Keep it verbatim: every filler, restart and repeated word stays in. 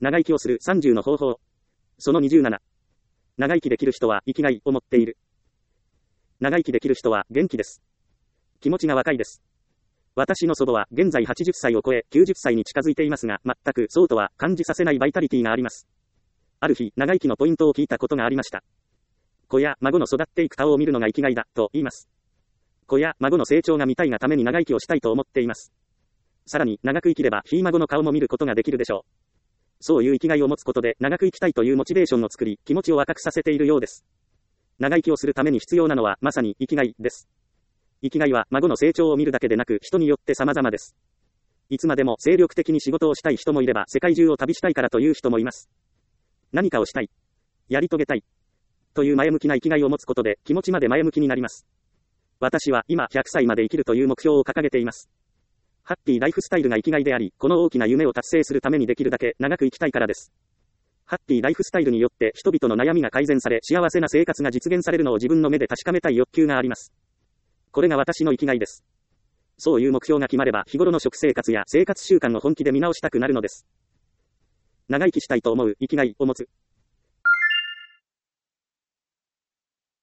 長生きをするさんじゅうの方法。そのにじゅうなな。長生きできる人は生きがいを持っている。長生きできる人は元気です。気持ちが若いです。私の祖母は現在はちじゅっさいを超えきゅうじゅっさいに近づいていますが、全くそうとは感じさせないバイタリティがあります。ある日、長生きのポイントを聞いたことがありました。子や孫の育っていく顔を見るのが生きがいだ、と言います。子や孫の成長が見たいがために長生きをしたいと思っています。さらに、長く生きれば、ひ孫の顔も見ることができるでしょう。そういう生きがいを持つことで、長く生きたいというモチベーションを作り、気持ちを若くさせているようです。長生きをするために必要なのは、まさに生きがいです。生きがいは、孫の成長を見るだけでなく、人によって様々です。いつまでも精力的に仕事をしたい人もいれば、世界中を旅したいからという人もいます。何かをしたい。やり遂げたい。という前向きな生きがいを持つことで、気持ちまで前向きになります。私は今ひゃくさいまで生きるという目標を掲げています。ハッピーライフスタイルが生きがいであり、この大きな夢を達成するためにできるだけ長く生きたいからです。ハッピーライフスタイルによって人々の悩みが改善され、幸せな生活が実現されるのを自分の目で確かめたい欲求があります。これが私の生きがいです。そういう目標が決まれば、日頃の食生活や生活習慣を本気で見直したくなるのです。長生きしたいと思う生きがいを持つ。